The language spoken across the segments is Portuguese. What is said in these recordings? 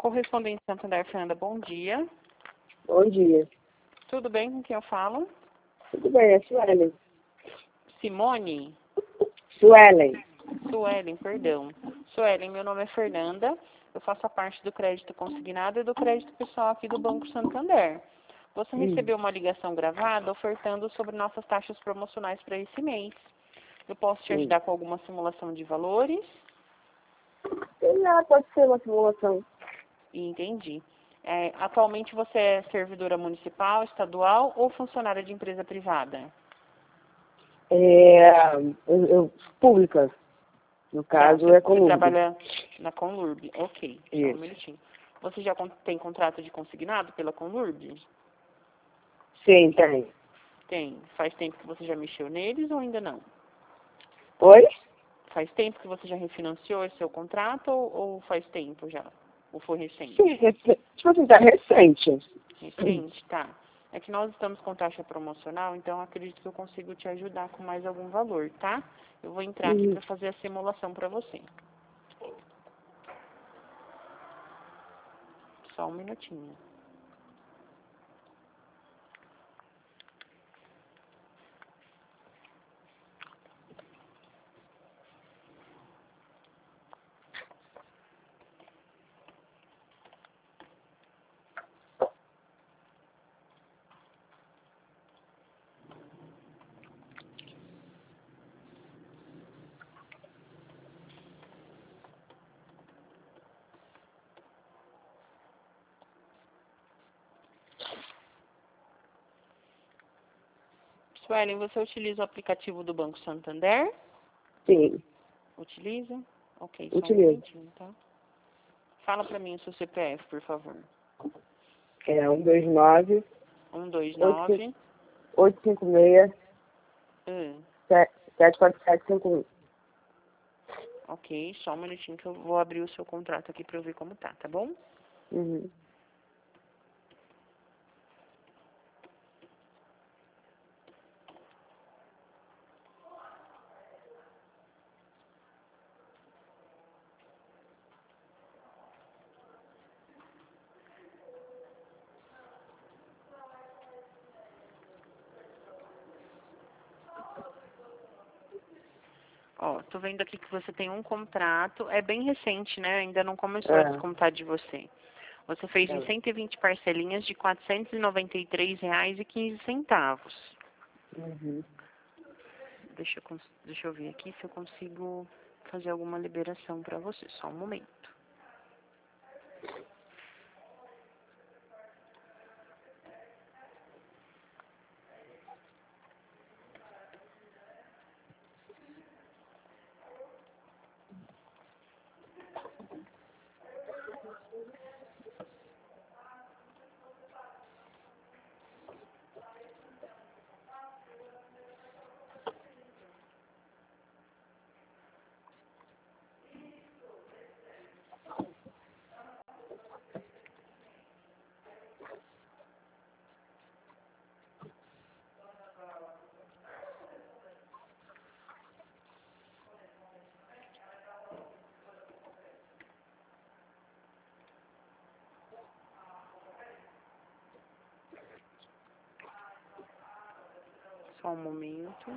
Correspondente Santander, Fernanda, bom dia. Bom dia. Tudo bem com quem eu falo? Tudo bem, é Suelen. Simone? Suelen. Suelen, perdão. Suelen, meu nome é Fernanda. Eu faço a parte do crédito consignado e do crédito pessoal aqui do Banco Santander. Você recebeu uma ligação gravada ofertando sobre nossas taxas promocionais para esse mês. Eu posso te ajudar com alguma simulação de valores? Pode ser uma simulação. Entendi. Atualmente você é servidora municipal, estadual ou funcionária de empresa privada? Pública. No caso, é Você Conlurb. trabalha na Conlurb. Ok, só um Isso. minutinho. Você já tem contrato de consignado pela Conlurb? Sim, tem. Tem. Faz tempo que você já mexeu neles ou ainda não? Oi? Faz tempo que você já refinanciou esse seu contrato ou faz tempo já? Ou foi recente? Sim, tipo assim, tá recente. Recente, tá. É que nós estamos com taxa promocional, então acredito que eu consigo te ajudar com mais algum valor, tá? Eu vou entrar aqui para fazer a simulação para você. Só um minutinho. Suelen, você utiliza o aplicativo do Banco Santander? Sim, Utiliza? Ok, só um utilizo. minutinho, tá? Fala para mim o seu CPF, por favor. É 129 129 856 74751. Ok, só um minutinho que eu vou abrir o seu contrato aqui para eu ver como tá bom? Uhum. Ó, tô vendo aqui que você tem um contrato, é bem recente, né? Ainda não começou a descontar de você. Você fez em 120 parcelinhas de R$ 493,15. Uhum. Deixa eu ver aqui se eu consigo fazer alguma liberação para você. Só um momento. Só um momento.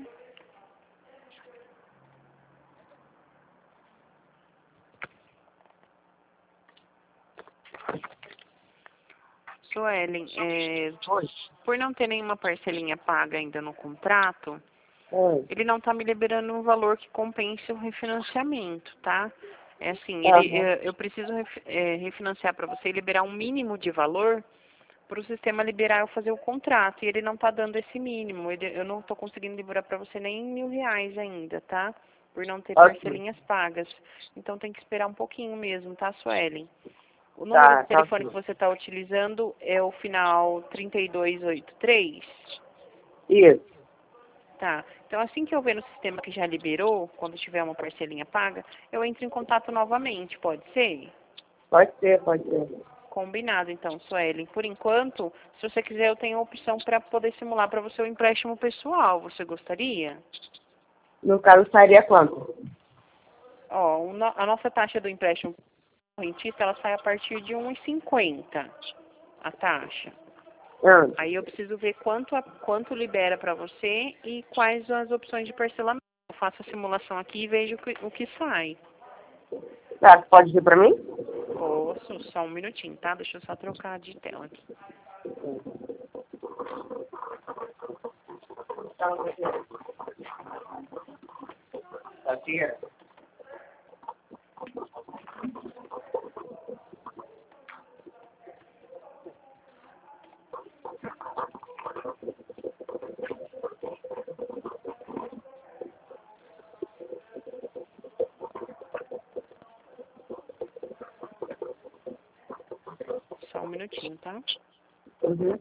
Suelen, por não ter nenhuma parcelinha paga ainda no contrato, Oi. ele não está me liberando um valor que compense o refinanciamento, tá? É assim, eu preciso refinanciar para você e liberar um mínimo de valor para o sistema liberar eu fazer o contrato. E ele não está dando esse mínimo. Eu não estou conseguindo liberar para você nem R$ 1.000 ainda, tá? Por não ter parcelinhas pagas. Então tem que esperar um pouquinho mesmo, tá, Suelen? O número de telefone que você está utilizando é o final 3283? Isso. Tá. Então, assim que eu ver no sistema que já liberou, quando tiver uma parcelinha paga, eu entro em contato novamente, pode ser? Pode ser, pode ser. Combinado, então, Suelen. Por enquanto, se você quiser, eu tenho a opção para poder simular para você o empréstimo pessoal. Você gostaria? No caso, sairia quanto? Ó, a nossa taxa do empréstimo correntista, ela sai a partir de 1,50 a taxa. Aí eu preciso ver quanto libera para você e quais as opções de parcelamento. Eu faço a simulação aqui e vejo o que sai. Tá, pode vir para mim? Posso, só um minutinho, tá? Deixa eu só trocar de tela aqui. Aqui. Só um minutinho, tá? Uhum.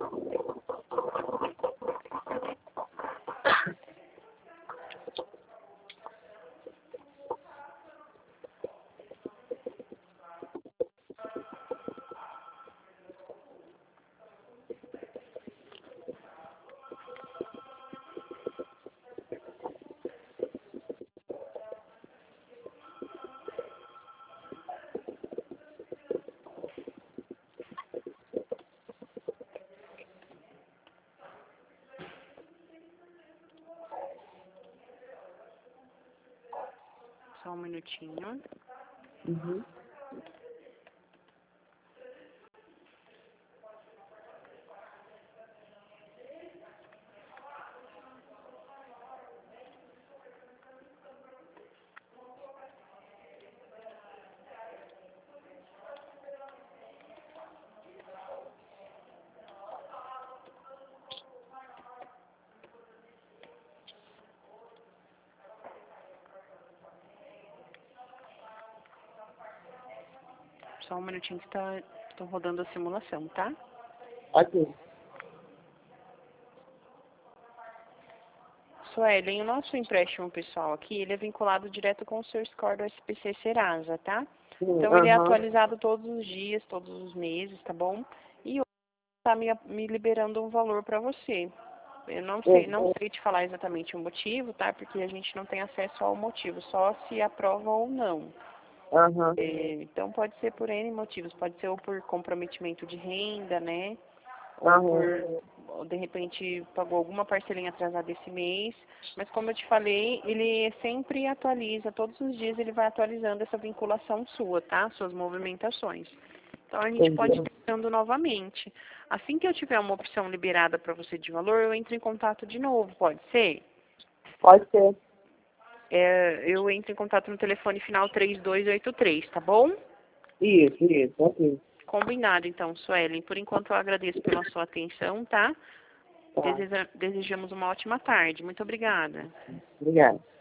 Só um minutinho. Uhum. Só um minutinho que tô rodando a simulação, tá? Aqui. Suelen, o nosso empréstimo pessoal aqui, ele é vinculado direto com o seu score do SPC Serasa, tá? Então, ele é atualizado todos os dias, todos os meses, tá bom? E hoje tá me liberando um valor para você. Eu não sei te falar exatamente o motivo, tá? Porque a gente não tem acesso ao motivo, só se aprova ou não. Então, pode ser por N motivos. Pode ser ou por comprometimento de renda, né? Ou de repente, pagou alguma parcelinha atrasada esse mês. Mas, como eu te falei, ele sempre atualiza. Todos os dias ele vai atualizando essa vinculação sua, tá? Suas movimentações. Então, a gente pode ir tentando novamente. Assim que eu tiver uma opção liberada para você de valor, eu entro em contato de novo. Pode ser? Pode ser. Eu entro em contato no telefone final 3283, tá bom? Isso, ok. Combinado, então, Suelen. Por enquanto, eu agradeço pela sua atenção, tá? Tá. Desejamos uma ótima tarde. Muito obrigada. Obrigada.